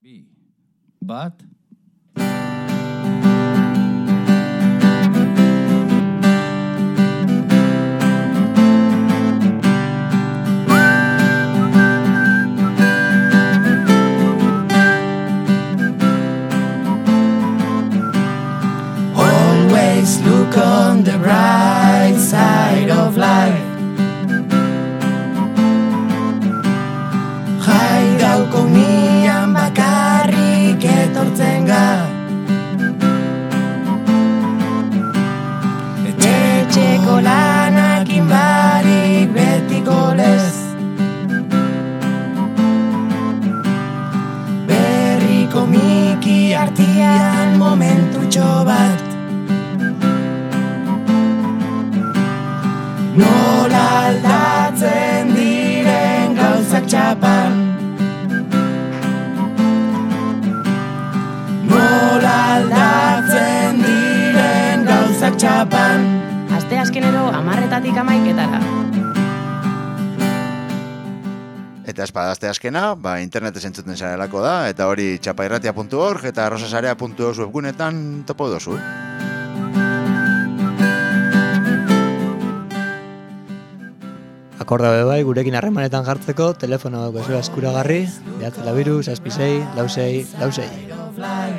Bat. Always look on the bright side of life. Jai gauko mian bakarrik etortzen ga. Etxeko lanakin barik betiko lez. Berriko miki artian momentutxo bat. Nola aldatzen diren gauzak txapan. Nola aldatzen diren gauzak txapan. Asteazkenero 10:00 11:00. Eta espada asteazkena, internetez entzuten zarelako da, eta hori txapairratia.org eta rosasarea.eus webgunetan topo dozu. Akorda bai, gurekin harremanetan jartzeko, telefono daukazu eskuragarri, 942 66 46 46.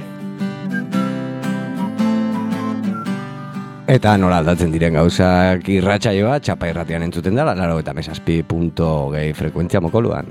Eta nola aldatzen diren gauzak irratsaioa txapairratian entzuten dela, 97.2 frekuentzia mokoluan.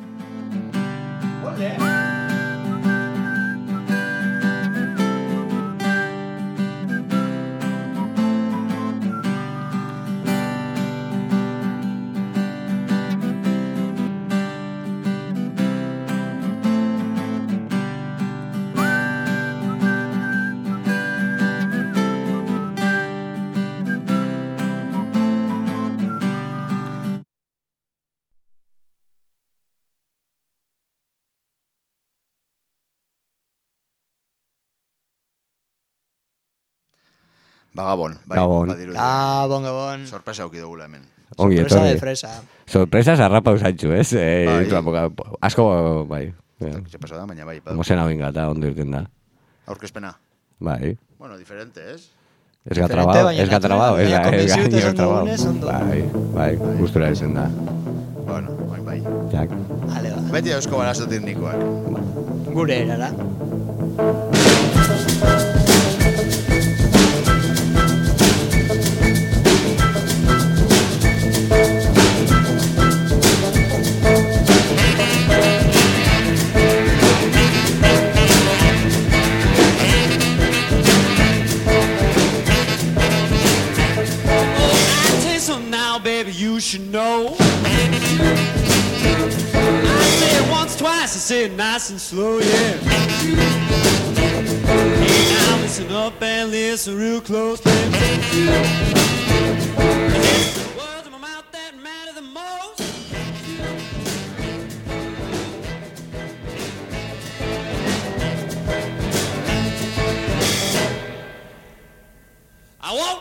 Gabon, bai. Gabon. Sorpresa auki dugula hemen. Ongi, sorpresa de fresa. Sorpresa zarrapa usaitxu, ez? Asko, bai. Ze paso da, baina bai. Mozen hau ingata, ondo irten da. Aurkezpena. Bai. Bueno, diferente, ez? Ez gatrabado. Bai, gustura izen da. Bueno, bai. Jak. Beti eusko barazo teknikoak. Gure erara. You should know. I say it once, twice, I say it nice and slow, yeah. Hey, now listen up and listen real close, baby. It's the words of my mouth that matter the most. I won't.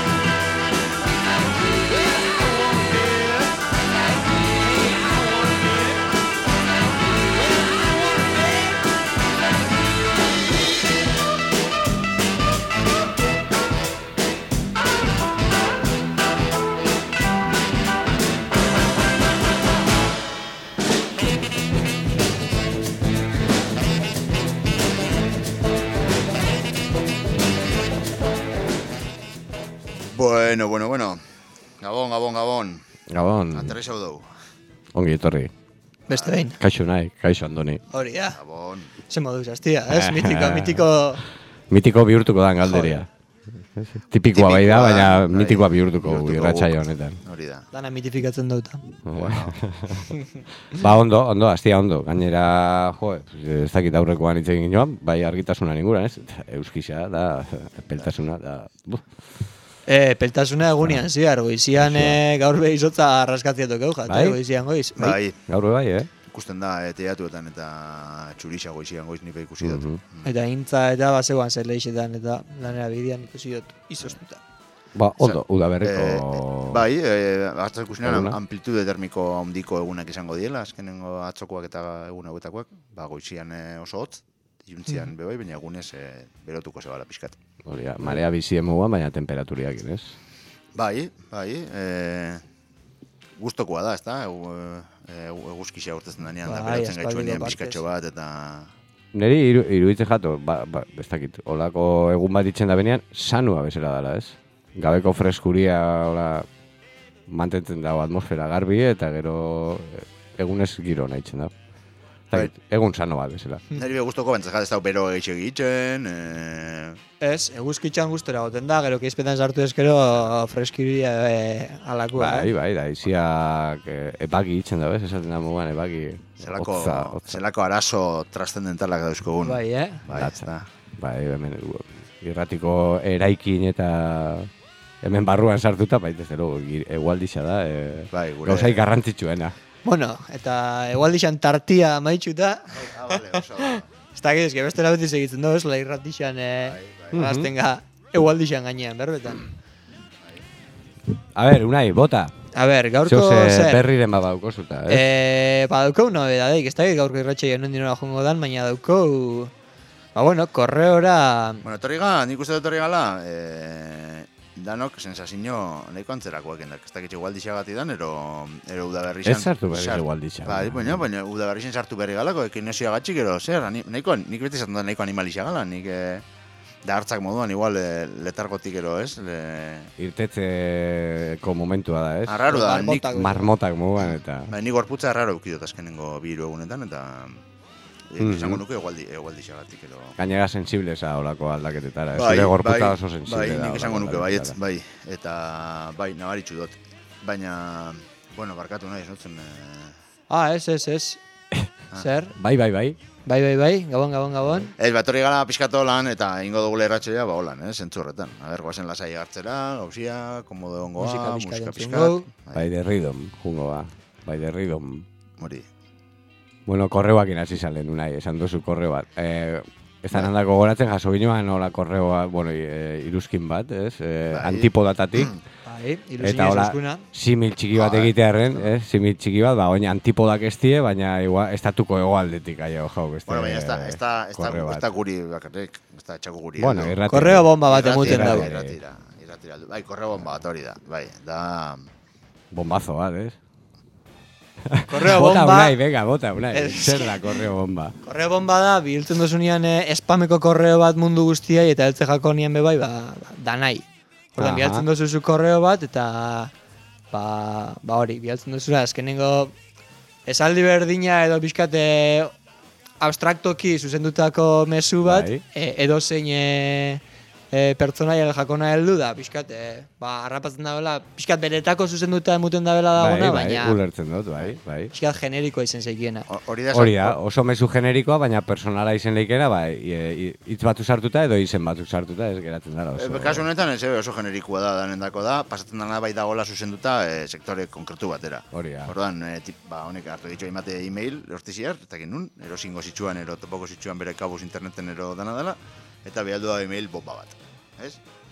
Bueno. Gabon. Aterriz hau dugu. Ongi, etorri. Beste behin. Kaixo nahi, kaixo Andoni. Hori, ja. Gabon. Ze moduz, aztia, ez? Mitiko... Mitiko bihurtuko da galderia. Tipikoa bai da, baina mitikoa bihurtuko irratsaio honetan. Hori da. Dana mitifikatzen dauta. Ondo, aztia ondo. Gainera, ez dakit aurrekoan hitz egin joan, bai argitasuna inguran, ez? Euskisa da, peltasuna da... Peltasuna egunean ziar, goizian gaur behizotza arraskatziatok eujat, goizian goiz. Bai. Gaur bai, Ikusten da teatuetan eta txurisa goizian goiz nipe ikusi dut. Eta intza eta bazegoan zer lehixetan eta lanera bidean ikusi dut izostuta. Ba, ondo, udaberriko... Bai, hartzak ikusinean eguna. amplitude termiko handiko egunak izango diela, azkenengo atzokoak eta egun hauetakoak, goizian oso hotz, iuntzian bebai, baina egunez berotuko zebala pixkat. Hori, marea bizi emuan, baina temperaturiak, ez? Bai, gustokoa da, ezta? Eguzkixea urtezen danean, da berotzen gaitxuenean pixkatxo bat, eta... Neri iruditzen jato, ez dakit, olako egun bat ditzen da benean, sanua bezala dela, ez? Gabeko freskuria, hola, mantentzen dago atmosfera garbi, eta gero egunez giro nahitzen da. Egun sano bat, bezala. Neri be gustoko, bentzat ez da bero egitxe egiten... Ez, eguzkitxan gustora goten da, gero keizpetan sartu ezkero freskiria alakua. Bai, da, iziak epaki itzen da, bez? Esaten da mugan, epaki... Zelako arazo trascendentalak dauzkogun. Bai, ez da. Bai, hemen irratiko eraikin eta hemen barruan sartuta, baita ez dugu, egualdixa da, gauzai garrantzitsuena. Bueno, eta egualdixan tartia maitxuta. Vale, oso. Ez da, que beste labetiz egitzen doz, la irratixan gaztenga egualdixan gainean, berbetan. A ber, Unai, bota. A ber, gaurko zer? Berriren badauko zuta, daukau nobedadeik, ez da, gaurko irratxai honen dinora jongo dan, baina daukau... korreora... Bueno, nik uste dut torri gala, danok sensazio nahiko antzerakoak endak. Ez dakit igualdixagati dan, ero udaberrixan... Ez sartu berri igualdixan. Bai, baina udaberrixan sartu berri galako, ekin nesio agatxik, ero, zer, nik beti zaten da nahiko animalixa gala, nik da hartzak moduan, igual letargotik ero, ez? Irtetzeko momentua da, ez? Arraro da, marmotak moduan, eta... Nik gorputza arraro eukidot azkenengo biru egunetan, eta... Izango nuke egualdixagatik, ero... Gainera sensible esa olako aldaketetara, zure gorputza oso sensible da. Nik izango nuke, bai, eta bai, nabaritxu dut. Baina, bueno, barkatu nahi, esnotzen... Ez. Zer? Bai. Gabon. Ez, batorri gara pixkatu lan, eta ingo dugu erratxea, holan, zentzu horretan. A ber, guazen lasai hartzera, gauzia, komodo ongoa, musika pixkat. Bai, de ridom, jungo ba. Bai, de ridom. Mori. Bueno, korreoak inasi salen, Unai, esan duzu korreo bat. Ez da handako goratzen, jaso ginoan nola korreo bat, bueno, iruzkin bat, ez? Antipodatatik. Eta hola, simil txiki bat egitearen, simil txiki bat, oin antipodak estie, baina estatuko hegoaldetik aio jau beste korreo bat. Bueno, ez da guri bakarrik, ez da txako guri. Bueno, korreo bomba bat emuten dago. Irratira, bai, korreo bomba bat hori da, bai, da... Bombazo bat, ez? Korreo bomba... Bota Unai, zer da korreo bomba? Korreo bomba da, bihiltzen dozunean spameko korreo bat mundu guztiai, eta eltze jako nien bebai, da nahi. Hortan, bihaltzen dozuzu korreo bat, eta hori, bihaltzen dozuna, azkenengo esaldi berdina edo pixkat abstraktoki zuzendutako mezu bat, edo zein pertsonaia jakona heldu da, pixkat, harrapatzen da bela, pixkat beretako zuzenduta emuten da bela dagona, baina... Bai, ulertzen dut, bai. Pixkat generikoa izen zeikiena. Hori da, oso mezu generikoa, baina personala izen leikena, bai, hitz batu sartuta edo izen batu sartuta, ez geratzen dara oso. Kasu honetan, oso generikoa da, danendako da, pasatzen dana bai dagoela zuzenduta sektore konkretu batera. Hori da. Orduan, honek hartu ditu emate e-mail, hortiziar, eta genuen, ero zingo zitsuan, ero topoko zitsuan bere kabuz interneten ero dana dela, eta behaldu da e-mail bomba bat. ¿Es?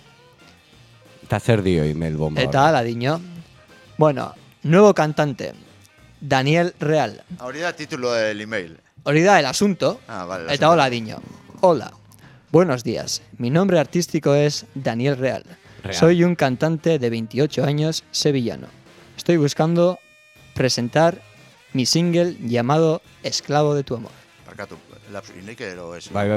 Eta zer dio email bomba? Eta ala diño. Bueno, nuevo cantante, Daniel Real. Hori da título del email. Hori da el asunto. Vale. Eta hola diño. Hola. Buenos días. Mi nombre artístico es Daniel Real. Soy un cantante de 28 años sevillano. Estoy buscando presentar mi single llamado Esclavo de tu amor. Barkatu, lapsuinekero es. Bai.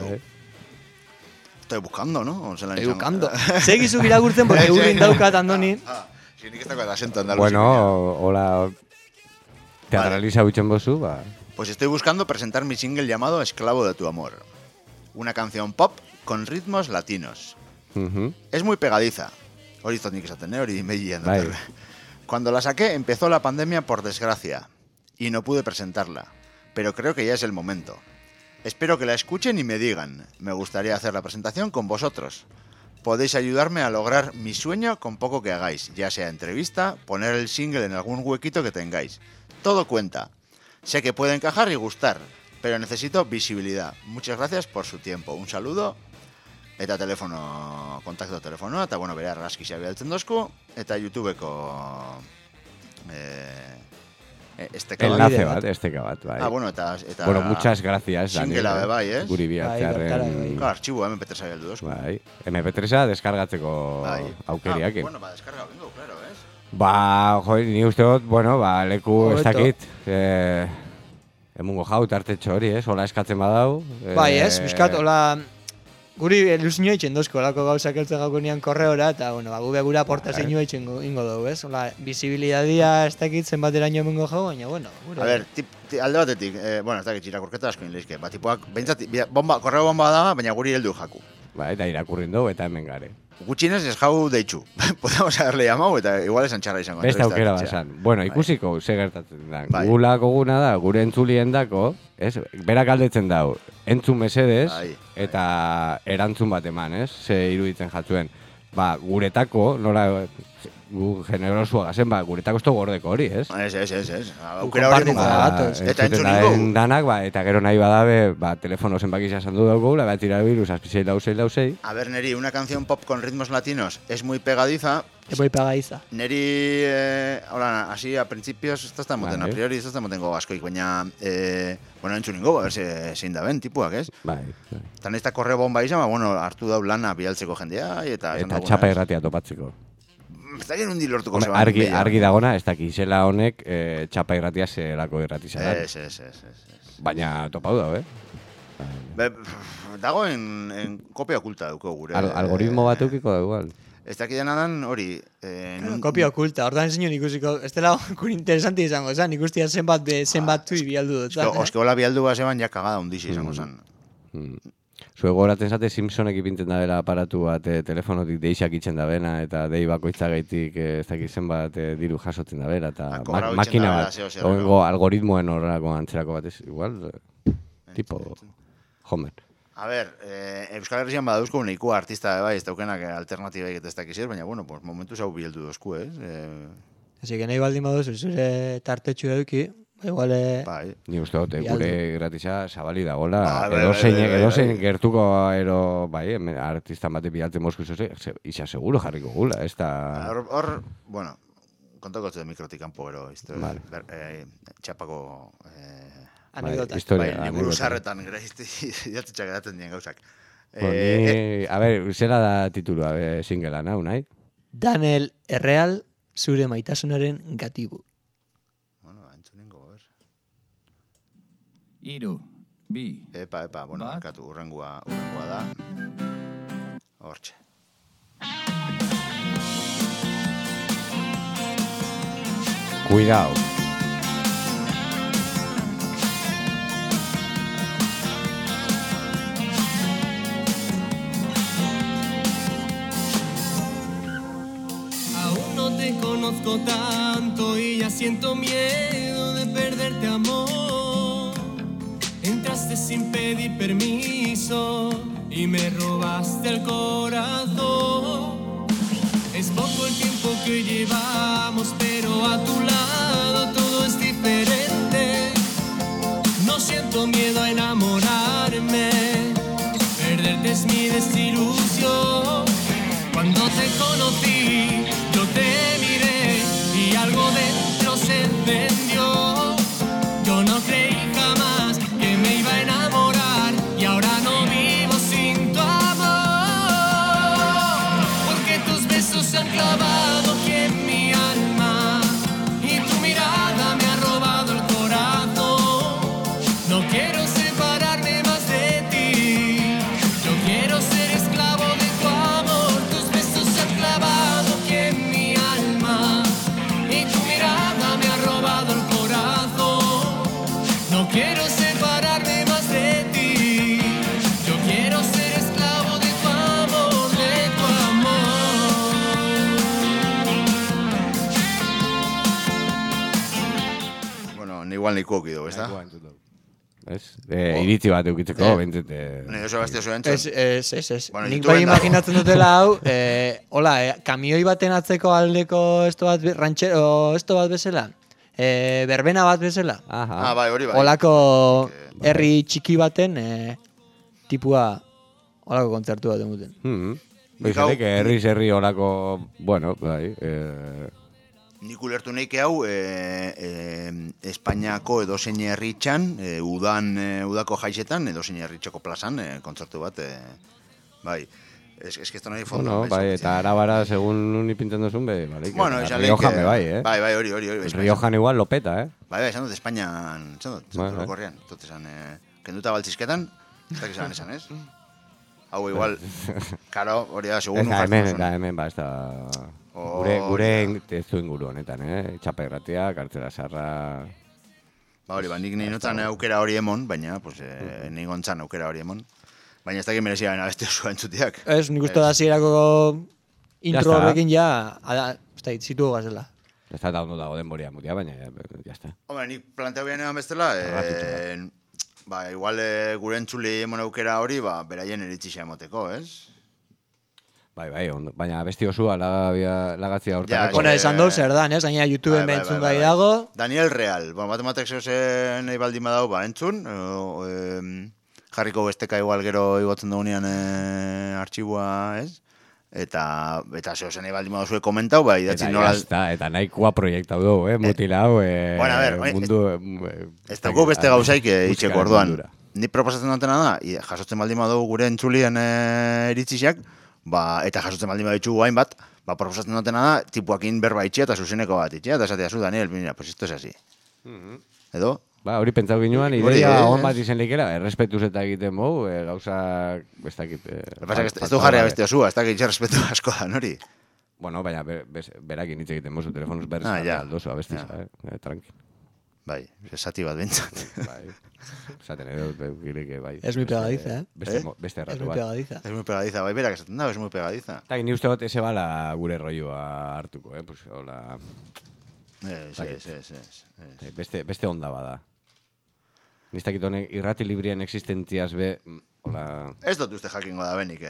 Estoy buscando, ¿no? Estoy buscando. Segizu irakurtzen, porque urrin daukat andoni. Nik ez dagoet asento andaluz. Bueno, hola, teatraliza buitzen bozu, ba. Pues estoy buscando presentar mi single llamado Esclavo de tu amor. Una canción pop con ritmos latinos. Es muy pegadiza. Hori izot nik esaten, hori mehian. Cuando la saqué empezó la pandemia por desgracia y no pude presentarla, pero creo que ya es el momento. Espero que la escuchen y me digan, me gustaría hacer la presentación con vosotros. Podéis ayudarme a lograr mi sueño con poco que hagáis, ya sea entrevista, poner el single en algún huequito que tengáis. Todo cuenta. Sé que puede encajar y gustar, pero necesito visibilidad. Muchas gracias por su tiempo. Un saludo, eta kontakto telefonoa, eta bueno, bere argazkizia bidaltzen dozku, eta YouTubeko esteka bat, bai. Bueno, eta bueno, muchas gracias, Daniel. Singela bai, ez? Guri bihartzearen... Claro, archibo MP3 bildu dozku. Bai, MP3a deskargatzeko aukeriak. Bueno, deskarga bingo, claro, ez? Ni uste dut, leku ez dakit, emungo jaut artetxo hori, ez? Hola eskatzen badau. Bai, ez, bizkat, hola, guri ilusinio itxen dozko, holako gauzak eltzen gauko nian korreora, eta, gube gura aportazioa itxen ingo dugu, ez? Hola, bizibilidadia ez dakit zenbat eraino emungo jau, baina, gure. A ber, alde batetik, ez dakit, irakurketa asko inleizke, tipuak, korreo bomba da, baina guri heldu jaku. Bai, eta irakurrin dugu eta hemen gare. Gutxinez ez jau deitxu. Podemos haberle llamau eta igual esan txarra izango. Beste aukera basan. Bueno, ikusiko ze gertatzen da. Gulako guna da, gure entzulien dako, berak aldetzen dau, entzun mesedez, eta erantzun bat eman, ze iruditzen jatzuen. Guretako, nola, gu generosua gazen, guretako esto gordeko hori, ez? Ez. Aukera hori eta entzuniko. Danak, eta gero nahi badabe, telefono zenbakizia esan du dauko, la bat irabiluz, azpizei lausei. A ver, Neri, una canción pop con ritmos latinos es muy pegadiza. Neri, así a principios, esto está moten, a priori, esto está moten askoik, baina, bueno, entzuningo, a ver zein da ben, tipuak, ez? Bai. Tan ez da korreo bomba izan, hartu dau lana bialtzeko jendea, eta txapa irratia topatzeko. Ez da gen undi lortuko zeban. Argi dagona, ez daki izela honek txapa irratia zelako irratizan. Ez. Baina topau da, Dago en kopia okulta duko gure. Algoritmo bat eukiko da igual. Ez dakidan adan hori... Kopia okulta, ordan zinuen ikusiko, ez dela kur interesanti izango zen, ikustia zenbat tui bialdu dut. Oske hola bialdu bat zeban, ja kagada hundizi izango zen. Zuego horaten zate Simpsonek ipinten da bela aparatu bat telefonotik deixak itzen da bena, eta dei bakoitzagaitik ez dakit zenbat diru jasotzen da bela, eta makina bat, algoritmoen horrelako antzerako bat ez, igual, tipo, Homer. A ver, Euskal Herrian badauzko nahiko artista ez daukenak alternatibaik eta ez dakiz, baina, bueno, momentu zau bildu dozku, ez? Así que nahi baldin baduzu, zure tartetxu eduki, igual... Ni uste dut, gure gratisa zabali dagoela, edozein gertuko artistan bate bilatzen mozku isa seguro jarriko gula, ez da... Hor, bueno, kontakotze de mikrotik kanpo, gero, txapako... Anekdota. Ni buruz harretan idatzitxak edaten dien gauzak. A ver, zera da titulua singela, nahi? Daniel Erreal, zure maitasunaren gatibu. Bueno, entzuningo, a ver. 3, 2. Epa, bueno, markatu, urrengua da. Hortxe. Cuidao. Te conozco tanto y ya siento miedo de perderte, amor. Entraste sin pedir permiso y me robaste el corazón. Es poco el tiempo que llevamos, pero a tu lado todo es diferente. No siento miedo a enamorarme, perderte es mi desilusión. Cuando te conocí, yo te miré y algo dentro se encendió. Yo no creí jamás que me iba a enamorar y ahora no vivo sin tu amor. Porque tus besos se han clavado aquí en mi alma y tu mirada me ha robado el corazón. No quiero separarme más de ti, yo quiero ser esclavo de tu amor. Tus besos se han clavado aquí en mi alma y tu mirada me ha robado el corazón. No quiero separarme más de ti, yo quiero ser esclavo de tu amor, de tu amor. Bueno, igual ni kuokido, ez da? Iritzi bat eukitzeko, bentzete... Ni oso bastia zuen entzun? Ez. Nik bai imaginatzen dutela hau, kamioi baten atzeko aldeko esto bat bezala? Berbena bat bezala? Bai, hori bai. Olako herri txiki baten, tipua Olako kontzertu bat emuten. Bizarek, herri olako, bueno, bai... Nik ulertu neike hau, Espainiako edozein herritxan, udako jaizetan, edozein herritxako plazan, kontzertu bat, bai. Ez que esto nahi fondo. Bueno, bai, eta arabara, segun nuni pinten duzun, bai. Bueno, Riojan be bai, Bai, hori. Riojan igual lopeta, Bai, esan dut Espainian, esan dut, korrian. Tot esan, kenduta baltzizketan, ez dakiz esan, ez? Hau igual, karo, hori da, segun nun jartzen. Hemen, ba, ez da... Gure ez du inguru honetan, Txapegratia, Kartzela Sarra... Ba, hori, nik nahi notzan aukera hori emon, baina, pues, nahi gontzan aukera hori emon. Baina ez dakit merezia baina beste osua entzutiak. Ez, nik uste da zierako intro horrekin ja, ez da, zitu gazela. Ez da ondo dago denboria mutia, baina, jazta. Hombre, nik planteo bian egan bestela, ba, igual gure entzuli emon aukera hori, ba, beraien eritzisa emoteko, ez? Bai, ondo. Baina besti osua lagatzia hortarako. Bona, esan dut zer dan, ez? Gaina YouTubeen behentzun gai dago. Daniel Real. Bueno, matematek zeuzen nahi baldin badau, ba, entzun. Jarriko besteka igual gero igotzen dugunean artxibua, ez? Eta zeuzen nahi baldin badau zuen komentau, ba, idatzi nola... Eta nahikoa proiektau dugu, mutila hau, bueno, a ver, mundu... Ez dago beste gauzaik itxeko orduan. Ni proposatzen dutena da, jasotzen baldin badau gure entzulien iritzisiak, ba, eta jasotzen baldin baditxugu hainbat, ba, proposatzen dutena da, tipuakin berba itxia eta zuzeneko bat itxia, eta esatea zu, Daniel, mira, pues esto es así. Edo? Ba, hori pentsau ginuan, ideia hon bat izen likera, errespetuz eta egiten mogu, gauzak, ez dakit... Ez du jarria beste osua, ez dakit errespetu asko da, nori? Bueno, baina berakin hitz egiten mozu, telefonuz berriz aldozu, abestiza, tranqui. Bai, esati bat bentsat. Bai, esaten edo, gileke, bai. Es muy pegadiza, Beste erratu bat. Es muy pegadiza, bai, berak esaten da, es muy pegadiza. Eta ni uste got, eze bala gure rolloa hartuko, pues, hola... Beste onda bada. Niztakit honek irrati librien existentziaz be, hola... Ez dut uste jakingo da benik,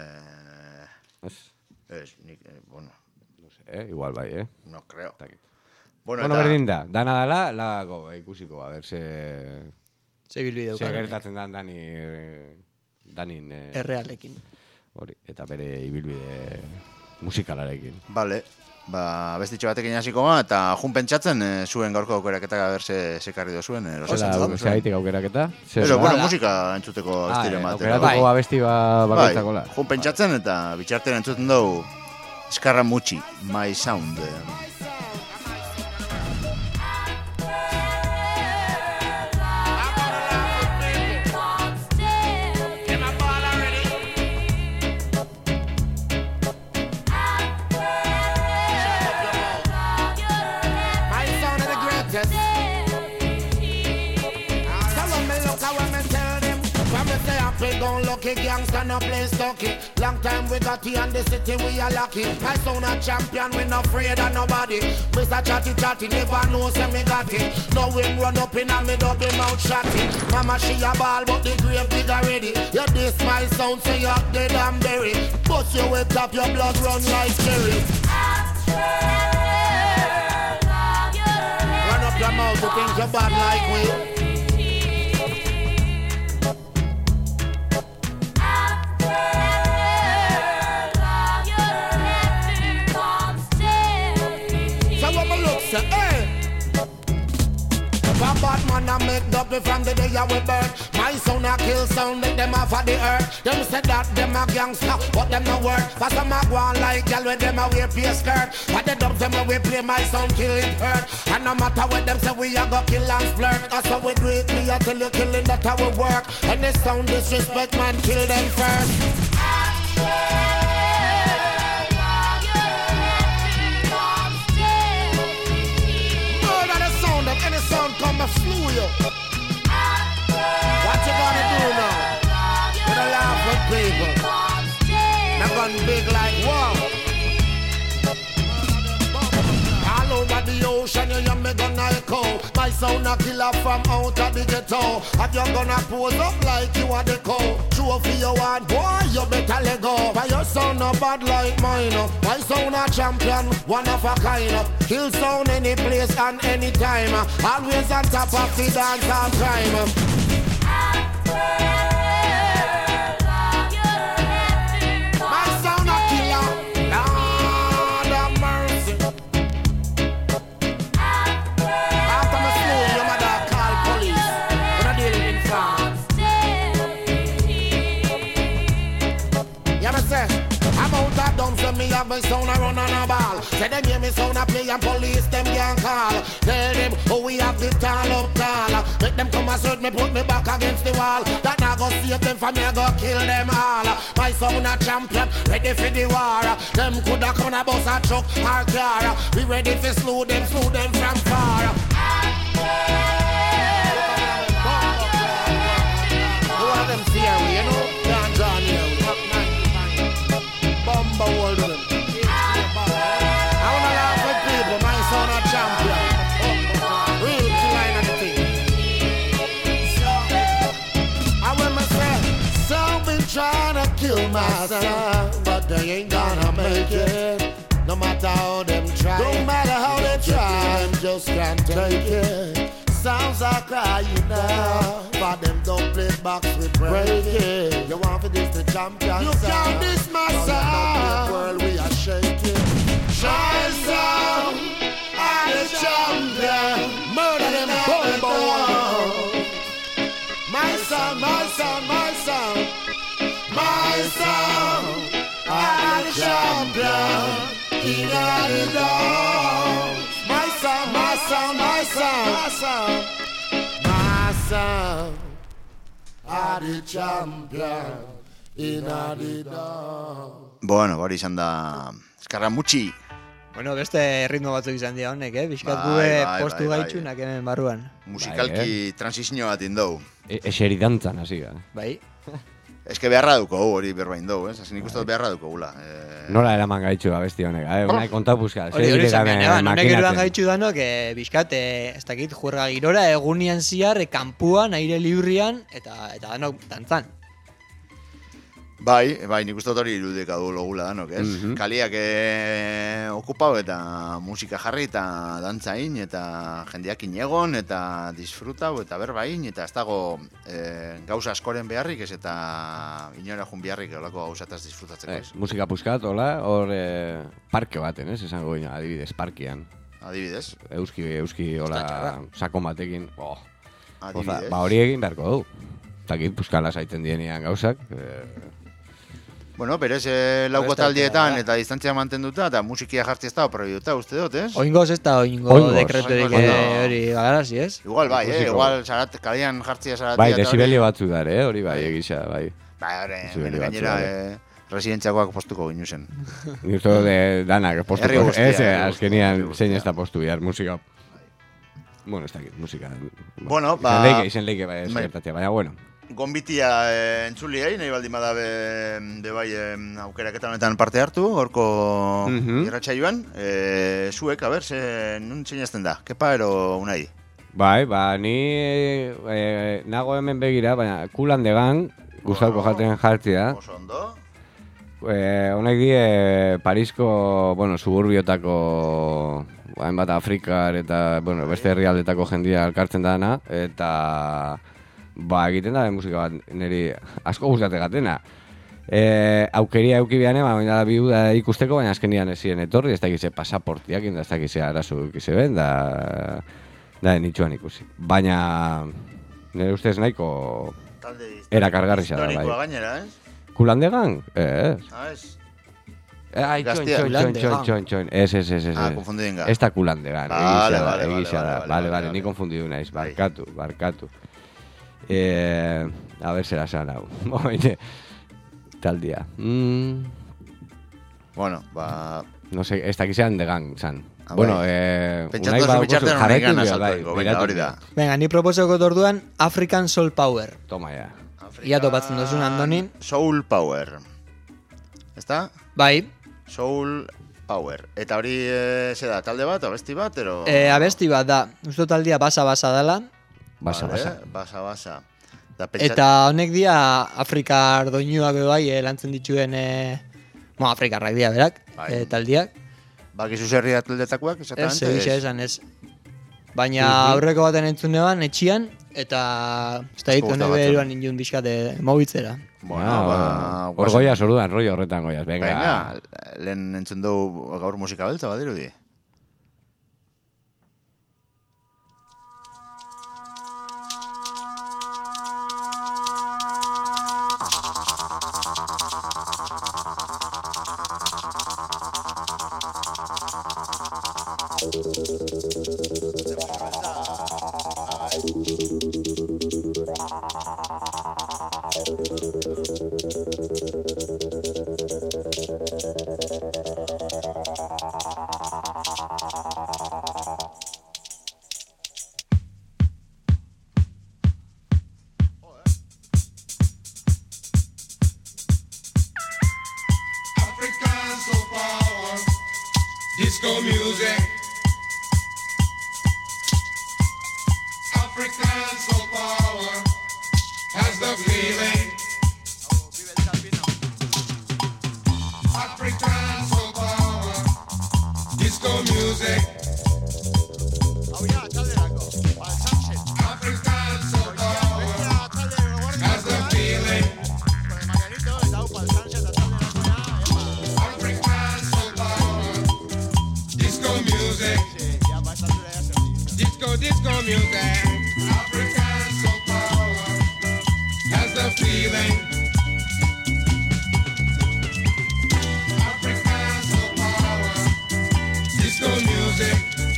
Ez, bueno... No sé, igual bai, No creo. Bueno, berdin da, dana dala, lago, ikusiko, a ver, ze bilbide dukan. Ze gertatzen dan danin... Errealekin. Hori, eta bere ibilbide musikalarekin. Vale, ba, bestitxo batekin hasiko ba, eta jun pentsatzen zuen gaurko aukeraketa gaber sekarri dozuen. Zeraitik aukeraketa? Bueno, musika entzuteko estire mate. Aukeratako abesti bakoitzako la. Jun pentsatzen eta bitxartean entzuten dugu Scaramucci, My Sound. Lucky gangsta no play stocky. Long time we got here in the city, we are lucky. My son a champion, we not afraid of nobody. Mr. Chatty, never know say me got it. No him run up in a me double mouth shotty. Mama she a ball, but the grave digger ready. You this my sound, say you're dead and buried. Bust your head up, your blood run like cherry. Run up your mouth, you think you're bad like we. A bad man a make double from the day I was born. My son a kill sound, make them off of the earth. Them said that them a gangster, but them no work. For some a go on like y'all with them a wear pay skirt. But the dubs them a we play my sound kill it hurt. And no matter what them say we a go kill and flirt. That's how we do it, me a tell you killing that how we work. And the sound disrespect man kill them first. Any sound come and slew you. What you gonna do now? Gonna laugh with people. Not gonna big like wow. All over the ocean, you hear me gonna echo. My sound a killer from out of the ghetto. And you gonna pose up like you are the cow. Trophy you want, boy, you better let go. But your sound no bad like mine. My sound a champion, one of a kind. Kill sound any place and any time. Always on top of the dance and crime. have my sound a run on a ball. Say them hear me sound a play and police them can call. Tell them how we have the tall up tall. Make them come and search me, put me back against the wall. That now go save them from me, I go kill them all. My sound a champion, ready for the war. Them coulda come and bust a truck or car. We ready to slew them from far. Who are them fear we, you know? Can't join you. Bumba world of them. I wanna laugh with people, my son a champion. Real line of the thing. I when I say, some been trying to kill my son, but they ain't gonna make it. No matter how them try, no matter how they try, them just can't take it. Sounds are crying now, but them don't play box with breaking. You want for this the champion? You can't miss my sound. World we are shaking. My sound, I'm the champion. Murder them bumbo. My sound, my sound, my sound, my sound, I'm the champion. In all the dogs. My sound, my sound, my sound, my sound, my sound, are the champion in all the dogs. Bueno, hori izan da Eskarramutxi. Bueno, beste ritmo batzuk izan dira honek, Bizkat gube postu gaitxunak hemen barruan. Musikalki transizio bat indou. Eseri dantzan, hasi ga. Bai. Ez que beharra duko hori berbain dugu, Hasi nik uste beharra duko gula. Nola eraman gaitxu abesti honek, unai kontau buskal. Hori izan benean, honek eruan gaitxu danok, Bizkat, ez dakit, juerga girora, egunian ziar, kanpuan, aire liurrian, eta danok dantzan. Bai, nik uste hori irudeka du logula danok, ez? Kaliak okupau eta musika jarri eta dantzain eta jendeak inegon eta disfrutau eta berbain eta ez dago gauza askoren beharrik ez eta inora jun beharrik olako gauzataz disfrutatzeko ez. Musika puskat, hola, hor parke baten, ez? Esango gina, adibidez, parkian. Adibidez? Euski, hola, sakon batekin. Adibidez? Ba hori egin beharko du. Takit puskala zaiten dienean gauzak. Bueno, berez lauko taldietan eta distantzia mantenduta eta musikia jartzi ez da proiektuta uste dut, ez? Oingoz ez da oingo dekreturik hori galarazi, ez? Igual bai, igual kalian jartzia zaratia. Bai, desibelio batzu dar, hori bai, egisa, bai. Bai, hori, gainera residentziakoak postuko ginu zen. Nirto danak postuko, ez, azkenian zein ez da postu bihar, musika. Bueno, ez dakit, musika. Bueno, Izen leike bai, ez gertatzea, baina, bueno. Gonbitia entzuliei, nahi baldin bada be bai aukeraketa honetan parte hartu, horko irratsaioan. Zuek, a ber, nun txinazten da? Kepa ero unai? Bai, ni nago hemen begira, baina kulan degan, gustauko jaten jartzia. Oso ondo. Honek die Parisko, suburbiotako, hainbat Afrikar eta, beste herrialdetako jendia elkartzen dana, eta egiten da musika bat niri asko gustate gatena. Aukeria eukibiane, baina da biu da ikusteko, baina azkenian ezien etorri, ez dakize pasaportiak, ez dakize arazu ekize ben, da nitxuan ikusi. Baina nire ustez nahiko erakargarriza da. Historikoa gainera, ez? Kulandegan? Ez. Ez? Ai, txoin. Ez. Konfundidin ga. Ez da Kulandegan, egisa da. Bale, ni konfundidu naiz, barkatu. A ver, zera zan hau. Taldia. Bueno, no sé, ez dakizean degan zan. Bueno, pentsatu zu bitxartean honek gana saltoiko, hori da. Venga, ni proposeko torduan African Soul Power. Toma ya. Ia topatzen duzun, Andoni. Soul Power. ¿Está? Bai. Soul Power. Eta hori, ze da, talde bat, abesti bat, ero? Abesti bat da. Usto taldia basa dela. Basa. Eta honek dia Afrikar doinuak bai lantzen dituen Afrikarrak dia berak, taldiak. Bakizu zerri atletakoak, exactamente? Ez, esan ez. Baina aurreko baten entzunean, etxian, eta ez da ditu nebe eruan ninjun bizkate mobitzera. Hor goia sorudan, rollo horretan goiaz, venga. Lehen entzun dugu gaur musika beltza badirudi. Disco music, African soul power has the feeling. African soul power, disco music. African soul power has the feeling. African soul power, disco music. Disco music. African soul power has the feeling. African soul power. Disco music.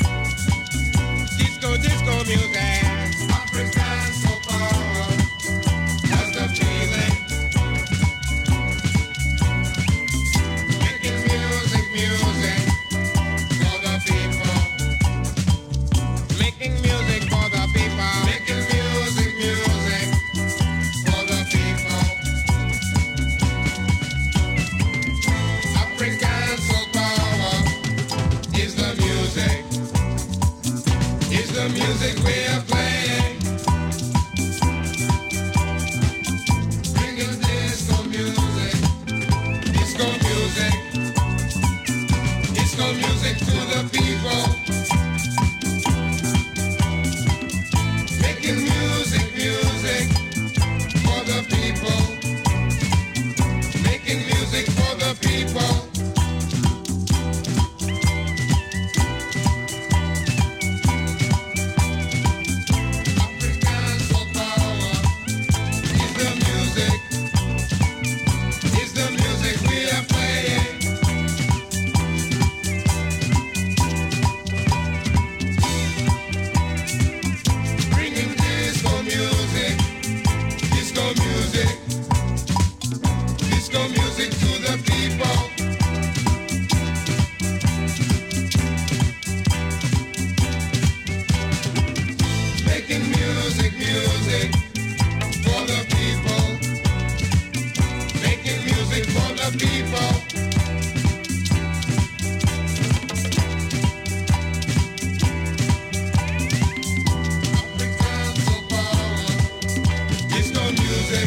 Disco music. African soul power has the feeling. Making music for the people. Making music for the people. Making music for the people. African soul power is the music. Is the music we are playing. Bringing disco music. Disco music. Disco music to the people. Making music for the people. Making music for the people. African soul power is the music. Is the music we are playing. Bringing disco music. Disco music. Disco music to the people. Making music for the people. Making music for the people. African soul power. Disco music.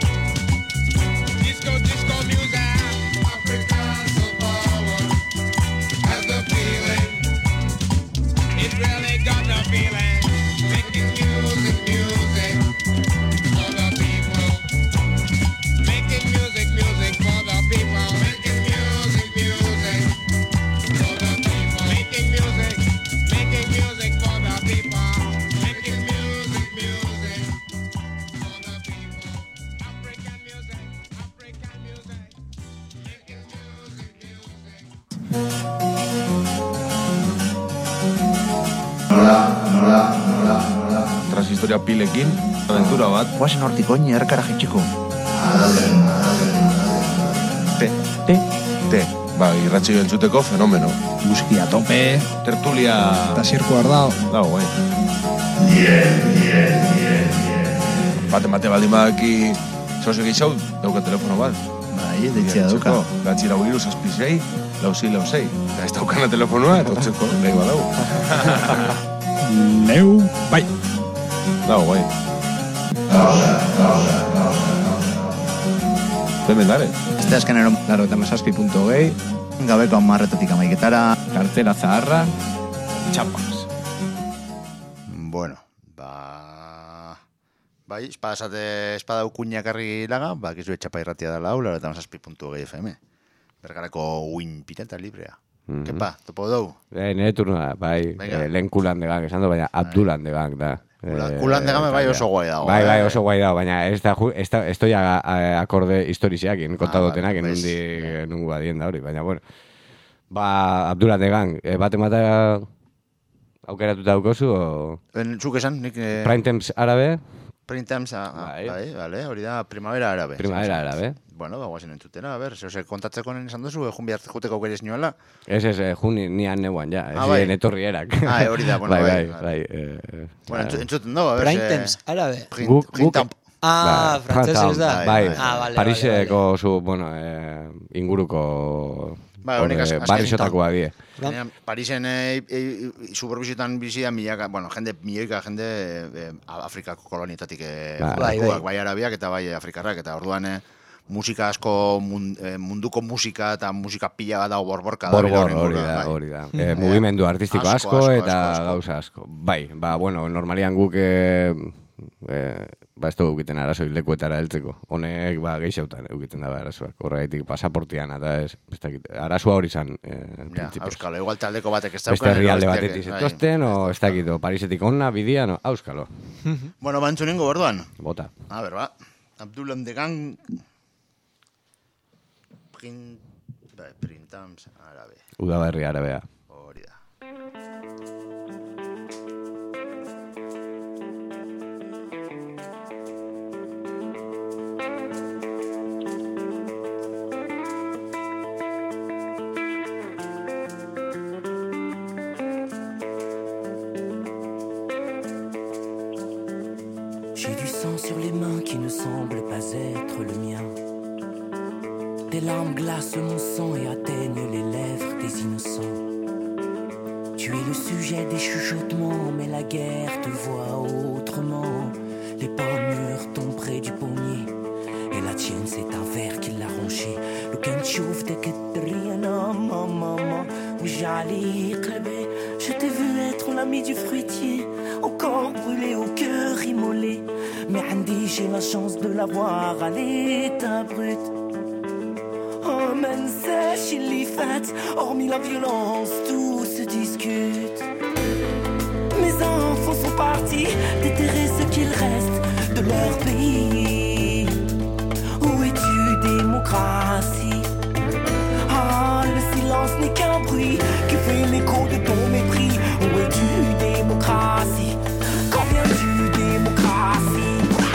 Disco music. African soul power has the feeling. It really got the feeling. Making music for the people. Making music for the people. Making music for the people. Making music for the people. Making music for the people. African music. Making music. Transhistoria pilekin, aventura bat. Guazen hortik oin erkara jitxiko. Te. Ba, irratxio entzuteko fenomeno. Muskia tope. Tertulia... Eta zirku ardao. Dago, bai. Bate baldin badaki sozio gehiago, dauka telefono bat. Bai, deitzea dauka. Gatzi lau iru, zazpizei, lausei. Eta ez daukana telefonoa, eta otzeko lehi badau. Neu, bai. Dago, bai. Hemen dare. Este azkenero, laro eta mesazpi.gei, gabeko 10:00 Kartela zaharra, txapas. Bueno, bai, espada ukuñak argi laga, kizu etxapa irratia da lau, laro eta mesazpi.gei FM. Bergarako uin pirata librea. Kepa, topo dau? Nire turnua, bai, lehen kulandegan, esan du, baina Abdulandegan da. Kulandegan bai oso guai dago. Bai, oso guai dago, baina ez doia akorde historiziak, kontadotenak, nungu badien da hori, baina bueno. Ba, Abdulandegan, bat emata aukeratuta daukozu, o... Zuk esan, nik... Prime Times Árabe. Prime Times, bai, hori da, Primavera Árabe. Primavera Árabe. Bueno, guazen entzutera, a ver, zehose kontatzeko nien esan duzu, jun bihar juteko aukeriz nioela. Ez, jun nian neuan, ja, bai. Netorri erak. Hori da, bueno, bai. Bueno, entzuten dugu, a ver... Prime Times Árabe. Guk... Frantzesez da. Bai, vale. Pariseko zu, bueno, inguruko... Barrizotakoa die. Parisen superbizietan bizia milaka, bueno, milioika jende Afrikako kolonietatik bai arabiak eta bai afrikarrak, eta orduan musika asko, munduko musika eta musika pila bat dago borborka da. Hori da. Mugimendu artistiko asko eta gauza asko. Bai, bueno, normalian guk ez dugu egiten arazo lekuetara heltzeko. Honek geixautan egiten dago arazoak. Horregaitik pasaportian eta arazoa hori zan. Auskalo, igual taldeko batek ez daukan. Beste herrialde batetik zetosten, o ez dakit, Parisetik onna, bidian, auskalo. Bueno, bantzu ningo borduan. Bota. A ver, Abdul Amdegan Printams Árabe. Udaberri Arabea. Hori da. J'ai du sang sur les mains qui ne semble pas être le mien. Tes larmes glacent mon sang et atteignent les lèvres des innocents. Tu es le sujet des chuchotements, mais la guerre te voit autrement. Les pommes mûres tombent près du pommier, et la tienne c'est un verre qui l'a rongé. لو كان تشوف داك الدري انا ماما وجع علي قلبي. Je t'ai vu être l'ami du fruitier, encore brûlé au cœur immolé. Mais Andy, j'ai la chance de l'avoir à l'état brut. Oh man, sèche, il y fait, hormis la violence, tout se discute. Mes enfants sont partis déterrer ce qu'il reste de leur pays. Où es-tu, démocratie? Ah, le silence n'est qu'un bruit qui fait l'écho de ton mépris. Où es-tu, démocratie? Quand viens-tu, démocratie?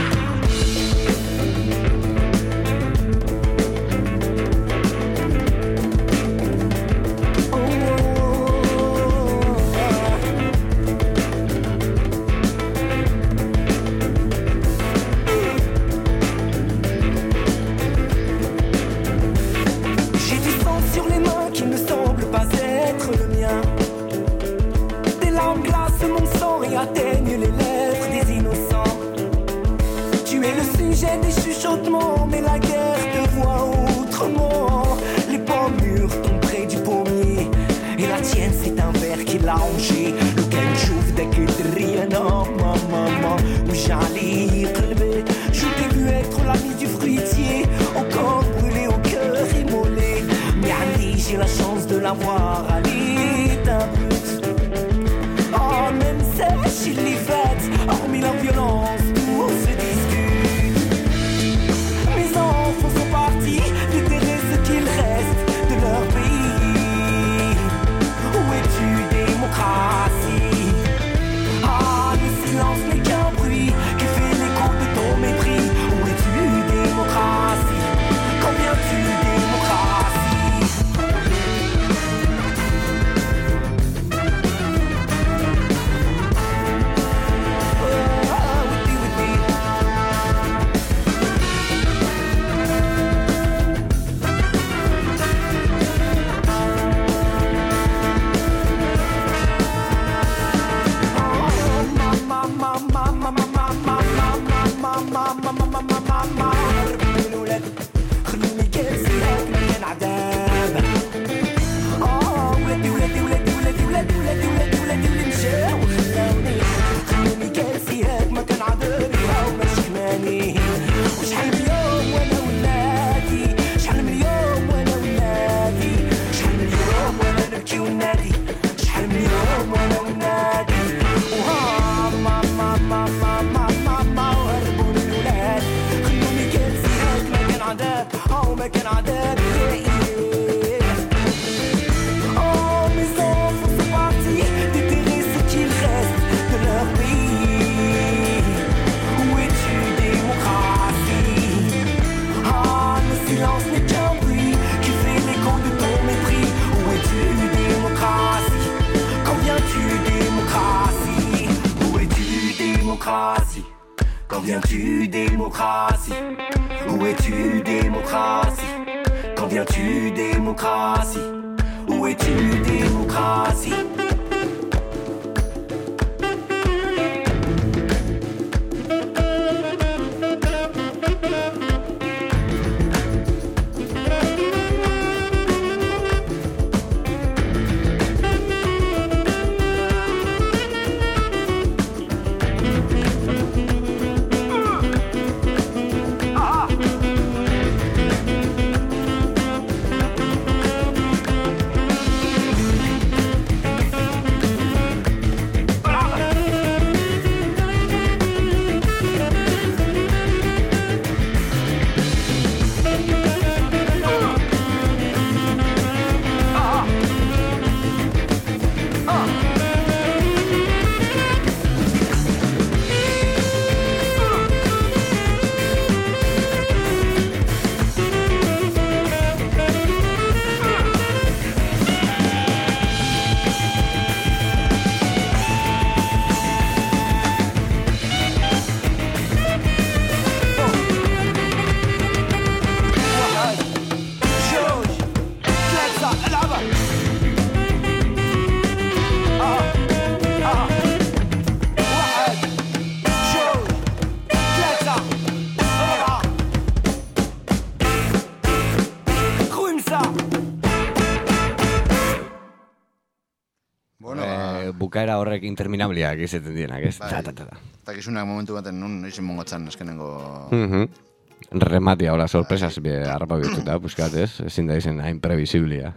Atteignent les lèvres des innocents. Tu es le sujet des chuchotements, mais la guerre te voit autrement. Les pommes mûres tombent près du pommier, et la tienne c'est un verre qui l'a rongé. Lequel j'ouvre dès que rien, maman, où j'allais relever. Je t'ai vu être l'ami du fruitier, encore brûlé au cœur immolé. Mais Ali, j'ai la chance de l'avoir à l'état brut. Oh, même sèche, il les fait, hormis la violence, tout se discute. Mes enfants sont partis déterrer ce qu'il reste de leur pays. Où es-tu, démocratie? Ah, le silence n'est qu'un bruit qui fait l'écho de ton mépris. Où es-tu, démocratie? Quand viens-tu, démocratie? démocratie? Quand viens-tu, démocratie? Où es-tu, démocratie? Quand viens-tu, démocratie? Où es-tu, démocratie? Bukaera horrek interminabliak izaten dienak, ez? Eta gizunak momentu baten nun izin mongotzan eskenengo... Rematia, hola, sorpresas harrapa bituta, buskat, ez? Ezin da izen hain previsiblia.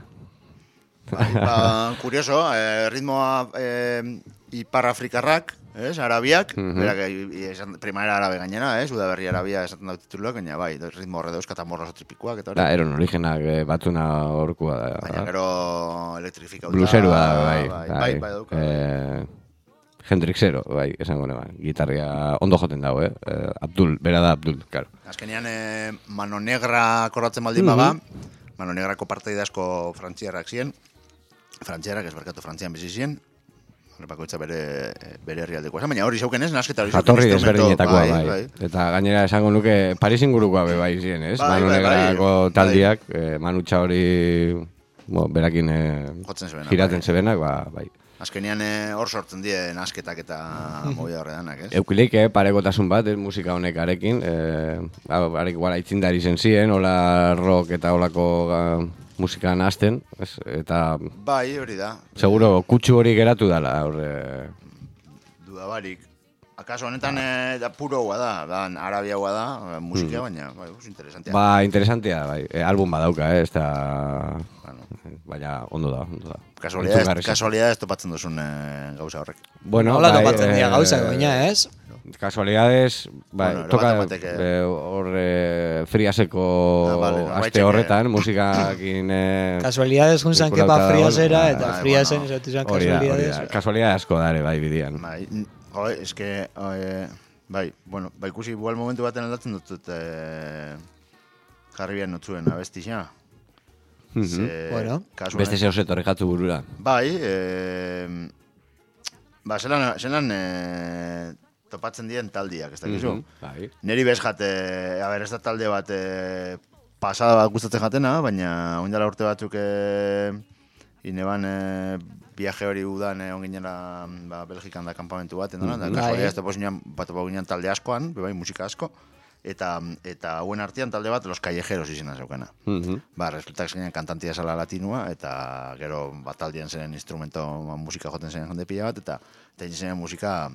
Kurioso, ritmoa Ipar Afrikarrak, ez? Arabiak, berak primera arabe gainera, ez? Udaberri Arabia esaten dut tituluak, baina bai, ritmo horre dauzka eta morra tripikoak, eta hori. Eron origenak batzuna horkua da. Baina gero elektrifikauta. Bluserua da, bai. Hendrixero, bai, esango neba. Gitarria ondo joten dago, Abdul, bera da Abdul, karo. Azkenean, Mano Negra korratzen baldin baga, Mano Negrako parteide asko frantziarrak ziren, frantziarrak ez barkatu frantzian bizi ziren, bakoitza bere herrialdeko esan, baina hori zauken ez, nasketa hori jatorri desberdinetakoa, bai. Eta gainera esango nuke Paris ingurukoa bai ziren, ez? Mano Negrako taldiak, manutxa hori berakin giraten zebenak, bai. Azkenean hor sortzen die nasketak eta movida horredanak, ez? Eukileik parekotasun bat, musika honek arekin, arek guara itzindari zen ziren, hola rock eta holako musika nahazten, eta... Bai, hori da. Seguro, kutsu hori geratu dala, horre... Dudabarik. Akaso honetan puroa da, arabiagoa da, musika, baina, bai, interesantea. Ba, interesantea, bai, album badauka, ez da... Baina, ondo da. Kasualidades topatzen duzun gauza horrek. Bueno, hola topatzen dira gauza, baina, ez? Kasualidades, bai, toka horre friaseko aste horretan, musikakin... Kasualidades junzan kepa friasera, eta friasen esatu zan kasualidades. Kasualidades asko dare, bai, bidian. Bai, eske, bai, bueno, bai, ikusi igual momentu baten aldatzen dut jarri bian notzuen abestixea. Bueno, beste zeo zetorre jatzu burura. Bai, zelan topatzen dien taldiak, ez dakizu. Neri bez jate, ez da talde bat pasada bat gustatzen jatena, baina oindala urte batzuk ineban viaje hori udan onginela Belgikan da kampamentu bat, da kasualia ez topo ginean talde askoan, bai, musika asko, eta hauen artean talde bat Los Callejeros izena zeukena. Resultak zenean kantantia zala latinua, eta gero bat taldean zenen instrumento musika joten zenen jende pila bat, eta zenen musika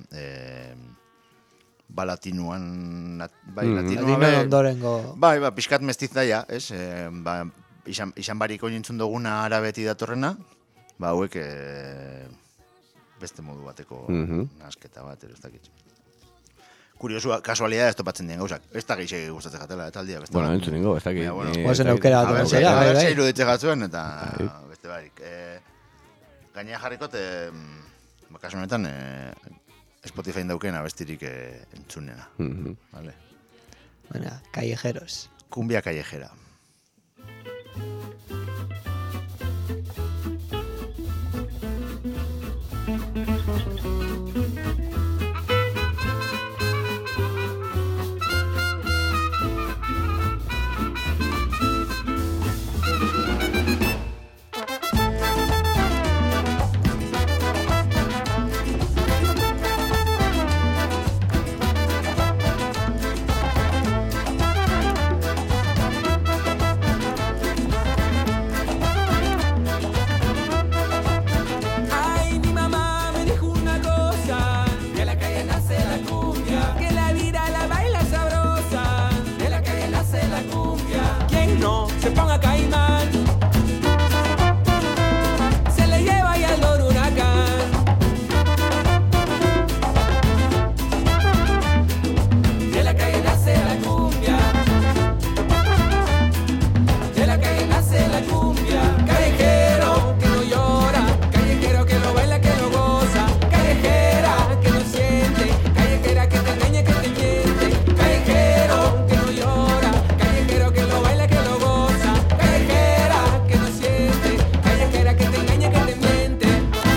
latinuan, bai, latinua ondorengo. Bai, pixkat mestiz daia, ez? Izan bariko nintzun duguna arabeti datorrena, hauek beste modu bateko nasketa bat, ez dakit. Kuriosua, kasualidad ez topatzen dien gauzak. Ez da gehiago gustatzen jatela, taldia. Bueno, entzun ningo, ez dakit. Oazen aukera topatzea. A ver, zeiru ditze jatzuen, eta beste barik. Gainea jarrikot, kasu honetan, Spotify dauken abestirik entzunena. Vale. Bueno, callejeros. Cumbia callejera. llama Caimán. Se le lleva y al don huracán. De la calle nace la cumbia. De la calle nace la cumbia. Callejero que no llora, callejero que lo baila, que lo goza, callejera que no siente, callejera que te engaña, que te miente, callejero que no llora, callejero que lo baila, que lo goza, callejera que no siente, callejera que te engaña, que te miente.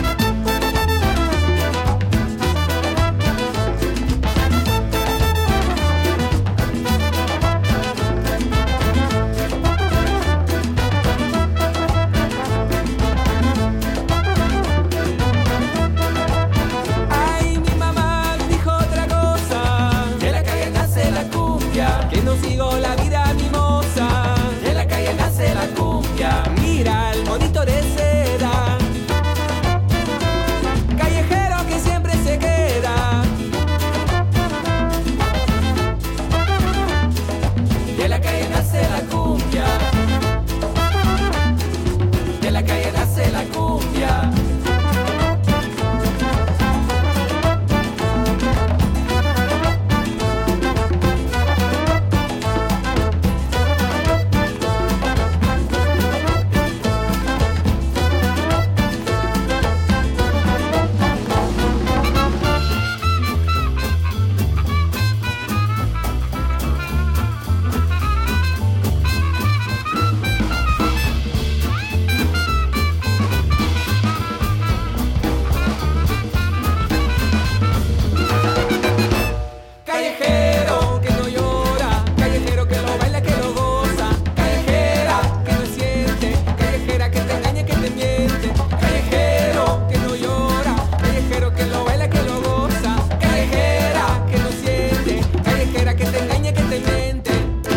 Ay, mi mamá dijo otra cosa. De la calle nace la cumbia. Que no sigo la vida mimosa. De la calle nace la cumbia. Mira el monito de seda. Callejero que siempre se queda. De la calle nace la cumbia. De la calle nace la cumbia. Callejero que no llora, callejero que lo baila, que lo goza, callejera que no siente, callejera que te engaña, que te miente, callejero que no llora, callejero que lo baila, que lo goza, callejera que no siente, callejera que te engaña, que te miente.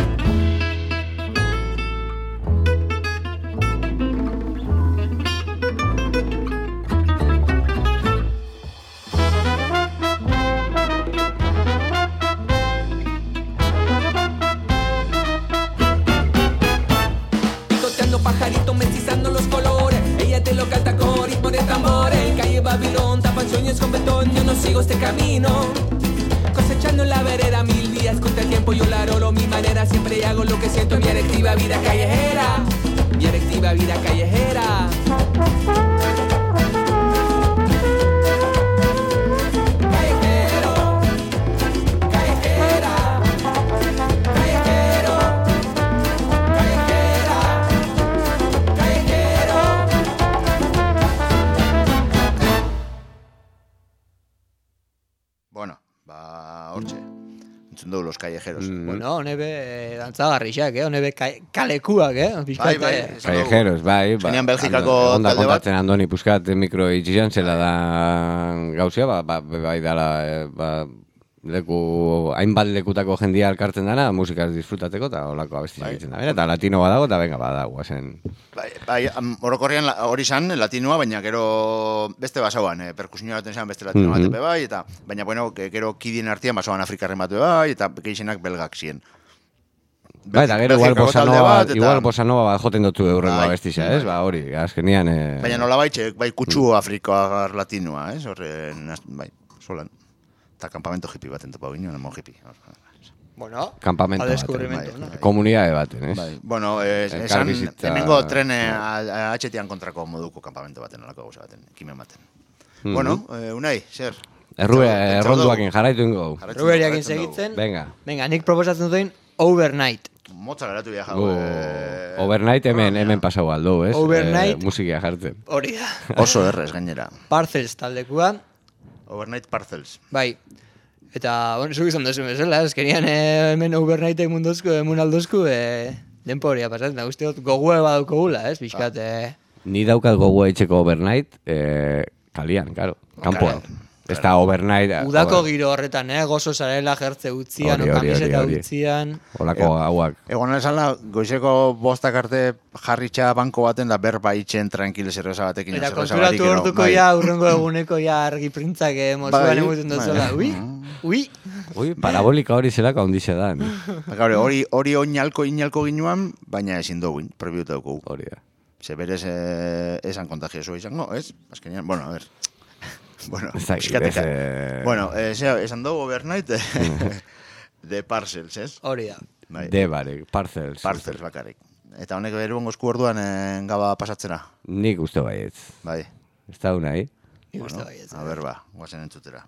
Picoteando pajaritos, mestizando los colores. Ella te lo canta con ritmo de tambores. Calle Babilón, tapan sueños con betón. Yo no sigo este camino. Cosechando en la vereda 1000 días. Contra el tiempo yo la rolo mi manera. Siempre hago lo que siento. Mi erectiva vida callejera. Mi erectiva vida callejera. Callejero, callejera, callejero, callejera, callejero. Bueno, hortxe. Entzun dugu los callejeros. Bueno, honebe dantzagarrixak, honebe kalekuak, Bai, Callejeros, bai. Zenean Belgikako Onda talde bat. kontatzen Andoni Puskat mikro itxizan zela da gauzia, bai dala, leku, hainbat lekutako jendia elkartzen dana, musikaz disfrutateko, eta holako abesti egiten da. Eta latino badago, eta venga badago, zen. Bai, orokorrean hori zan, latinoa, baina gero beste basauan, perkusinio baten zan beste latino bat bai, eta baina, bueno, gero kidien artean basauan afrikarren batu bai, eta gehienak belgak ziren. Ba, eta gero igual bossa nova bat joten dutu eurrengo abestisa, ez? Ba, hori, azkenian... Baina nola bai kutsu afrikoa latinoa, ez? Horren, bai, solan. Eta campamento hippie baten topa ginen, emo hippie. Bueno, campamento baten. Komunidade baten, ez? Bai. Bueno, esan, hemengo trene atxetian kontrako moduko campamento baten, olako gauza baten, ekimen baten. Bueno, Unai, zer? Erronduakin jarraitu ingo. Erruberiakin segitzen. Venga, nik proposatzen duen Overnight. Motza geratu bia jau. Overnight hemen pasau aldo, ez? Overnight. Musikia jartzen. Hori da. Oso errez gainera. Parcels taldekua. Overnight Parcels. Bai. Eta, bueno, zuk izan duzu bezala, ezkenian hemen Overnightek munaldozku denporia pasatzen. Da guztiot gogue badukogula, ez? Bizkat, Ni daukat gogoa etxeko Overnight, kalian, karo, kanpoan. Ez da overnight. Udako giro horretan, gozo zarela jertze utzian, kamiseta utzian. Olako hauak. Egon esala, goizeko 5 arte jarritxa banko baten da berba itxen tranquil zerreza batekin. Eta konturatu orduko ja, urrengo eguneko ja argi printzak mozuan emuten dozola. Ui, parabolika hori zelako handize da. Hori oinalko ginuan, baina ezin dugu, probiuta dugu. Hori da. Ze berez esan kontagioso izango, ez? Azkenean, bueno, a ver. Bueno, esan dugu overnight de parcels, ez? Hori da. De barek, parcels. Parcels bakarrik. Eta honek beruan gozku orduan gaba pasatzera? Nik uste baietz. Bai. Ez da unai? Nik uste baietz. A ber ba, guazen entzutera.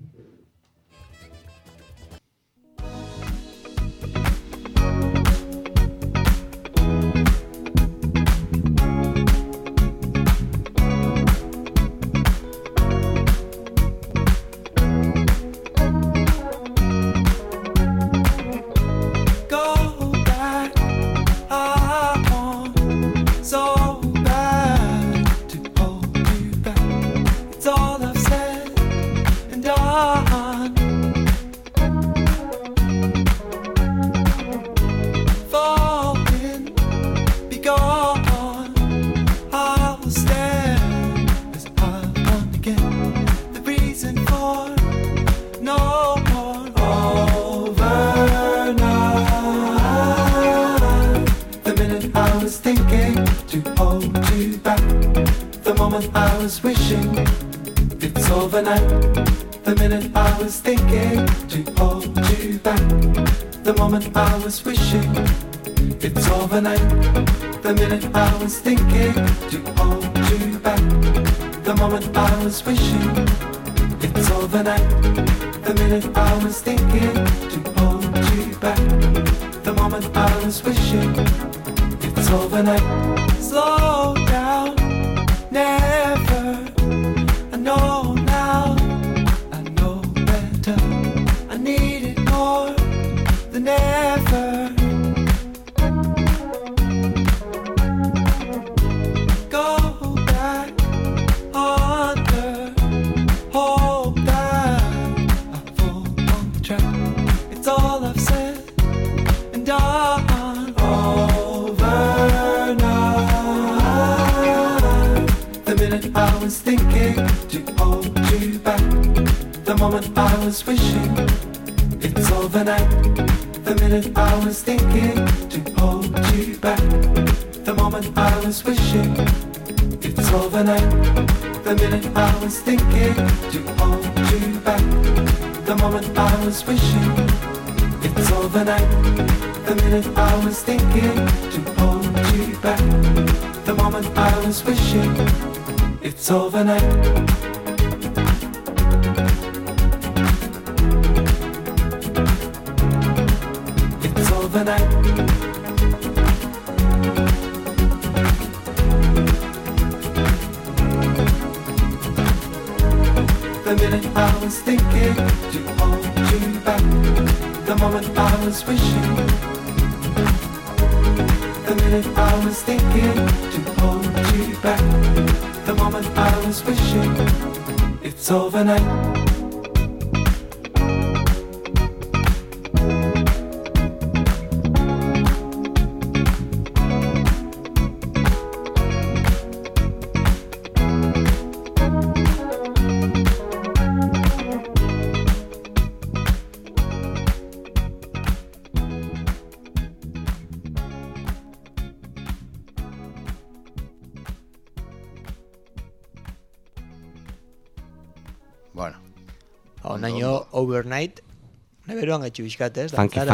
Onaino overnight, neberuan gaitxu bizkat, ez?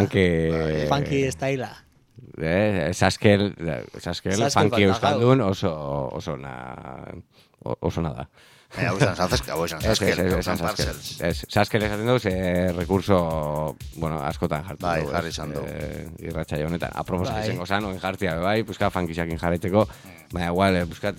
Funky styla. Saskel, funky euskaldun oso nada. Saskel esaten duz, recurso, askotan jartu. Bai, jarri izan du. Irratxa honetan. Aproposak izango zan, oen jartzia bai, buskat funkisakin jarraiteko, baina igual, buskat...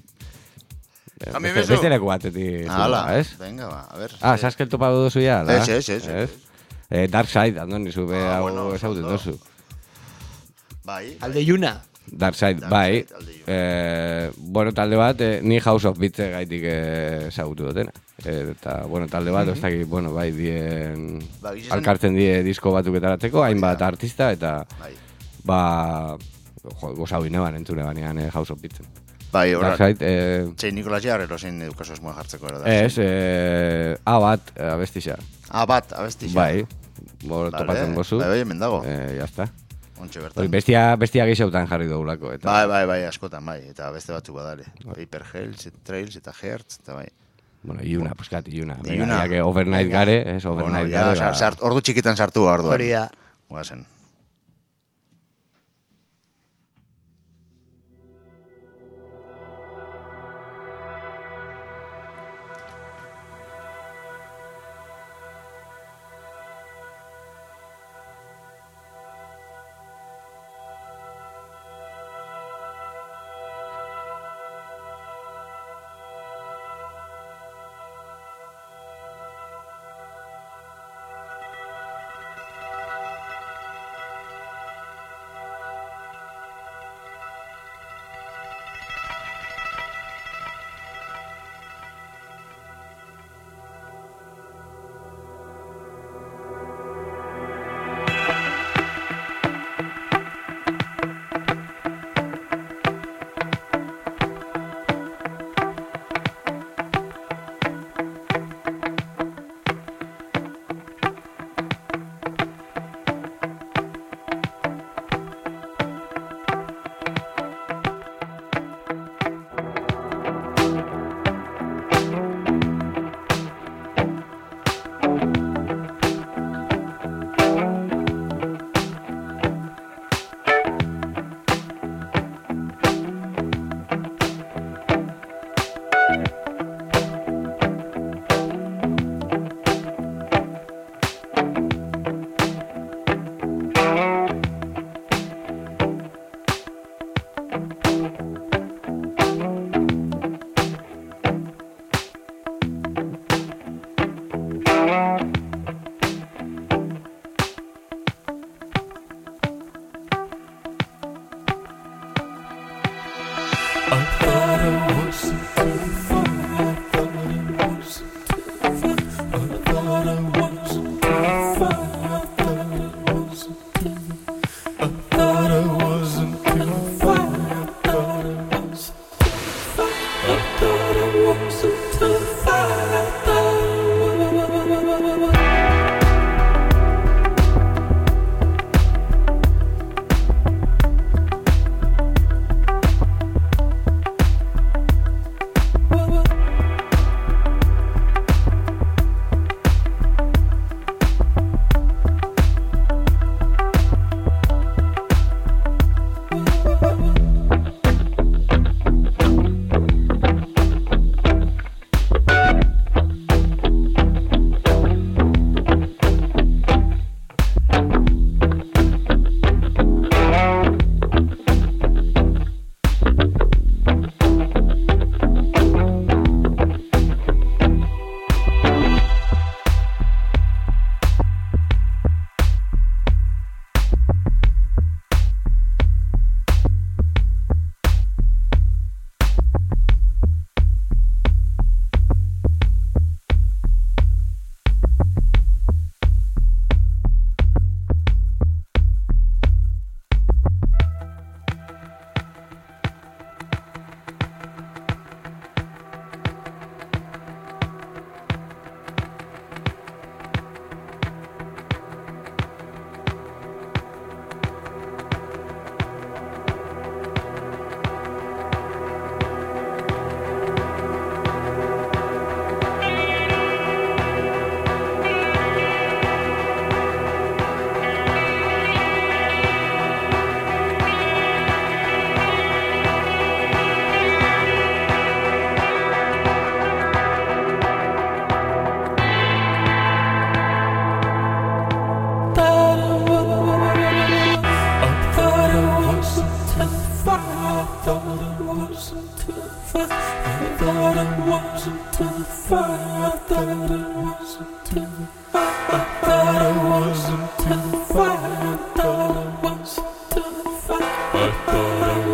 Beste leku batetik. Ez? Venga, ba, a ver. Saskel topatu dozu ya? Ez. Dark Side, andon nizu, hau esauten dozu. Bai. Alde Yuna. Darkside, bai. Bueno, talde bat, ni House of Beats gaitik ezagutu dutena. Eta, bueno, talde bat, ez dakit, bueno, bai, dien... Alkartzen die disko batuk etaratzeko, hainbat artista, eta... Ba... Gozau ineban, entzune banean House of Beatsen. Bai, horak, txein Nikolas Jarrero zein edukazu esmoa jartzeko ero da. A-Bat, abestixa. A-Bat, abestixa. Bai, topatzen gozu. Bai, hemen dago. Jazta. Ontxe bertan. Bestia gixautan jarri dugulako. Bai, askotan, bai. Eta beste batzuk badale. Paper Hills, Trails eta Hertz, eta bai. Bueno, Iuna, puskat, Iuna. Venga, ya que overnight gare, es overnight gare. Ordu txikitan sartu orduan. Hori da. Guazen. I thought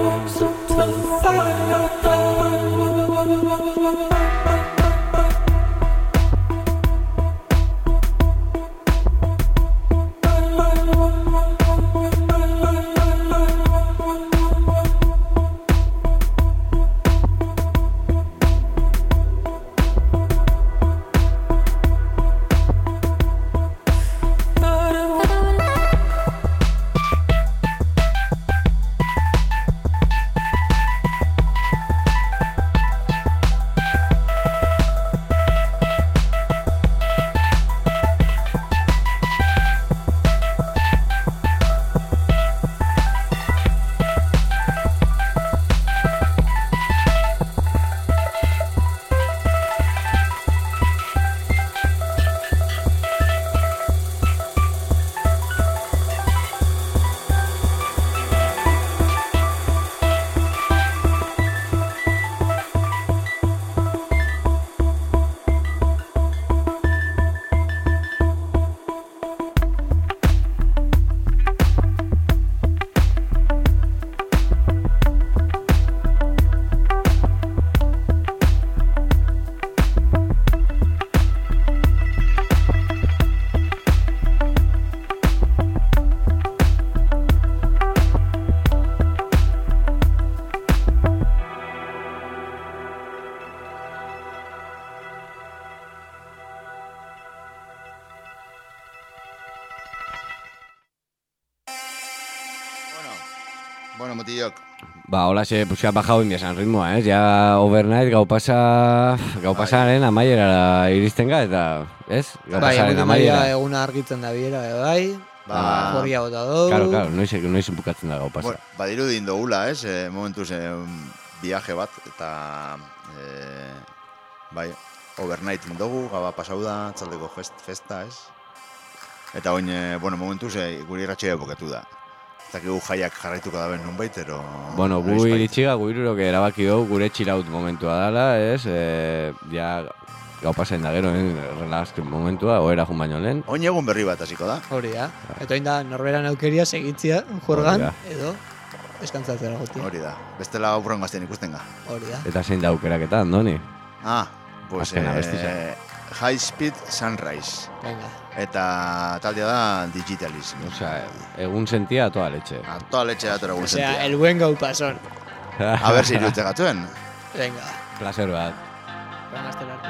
Bueno, motillok. Hola, pues ha bajado inbiasan ritmoa, Ja overnight gau pasaren amaierara iristen ga, eta, Gau pasaren amaiera. Eguna argitzen da biera, bai. Jorria bota dugu. Claro, noiz bukatzen da gau pasa. Bueno, badiru din dugula, momentuz viaje bat, eta bai, overnight indogu, gaba pasau da, txaldeko festa, Eta oin, momentuz guri irratxea bukatu da. Eta gu jaiak jarraituko da ben nunbait, ero... Bueno, gu iritxiga, gu irurok erabaki dugu gure txilaut momentua dala, Ja gau pasain da gero, relax momentua, oera jun baino lehen. Oin egun berri bat hasiko da. Hori da. Eta oin da, norberan aukeria segitzia, jurgan, edo eskantzatzera goti. Hori da. Bestela aurren gaztien ikusten ga. Hori da. Eta zein da aukeraketa, Andoni? Pues High Speed Sunrise. Venga. Eta taldea da Digitalism. Egun sentia a toda leche. A toda leche dator egun sentia. El buen gau pasón. A ver si irute gatuen. Venga. Placer bat. Van a estelarte.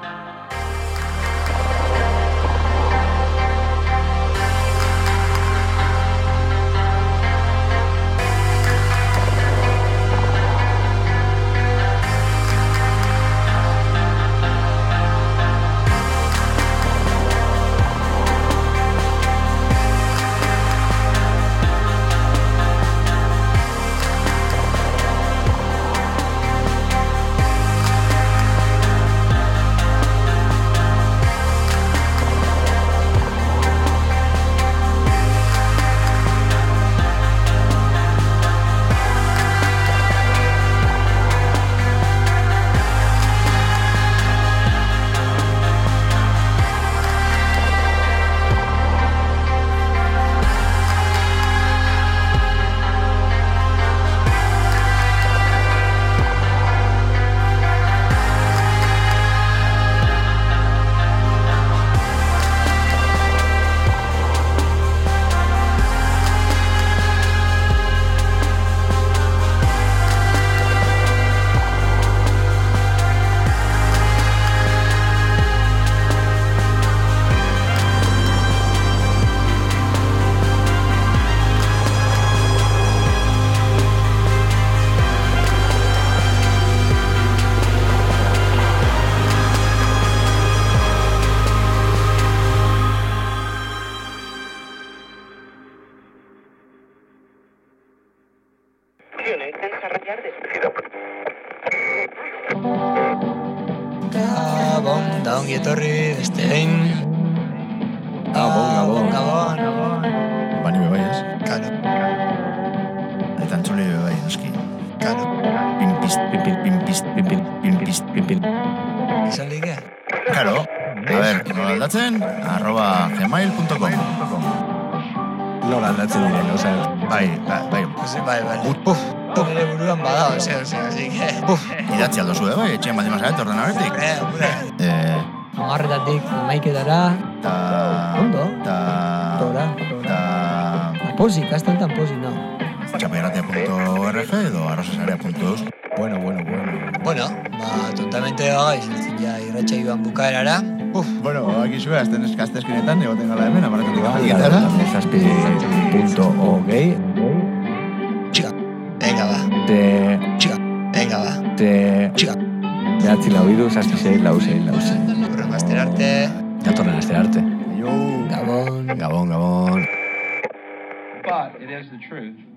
Etorri, beste behin. Gabon. Bani bebai, Karo. Eta entzuli bebai, noski. Karo. Pinpist. Izan like? Karo. A ver, nola aldatzen? @gmail.com Nola aldatzen diren, Bai. Nire buruan badao, así que... Idatzi aldozu, bai, etxean bat imazaret, ordenabetik. Amarretatik maiketara. Ondo? Tora. Pozik, astantan pozik, no. Txaperatia.org edo arrosasarea.eus. Bueno. Tontamente bagaiz, ja irratxa iban bukaerara. Aquí zue, aztezkinetan, egoten gala hemen, amarretatik maiketara. Zazpi.org. Venga, va. Behatzi lau idu, zazpi zei, lau zei. Urren asterarte. Datorren asterarte. Gabon. Gabon. But it is the truth.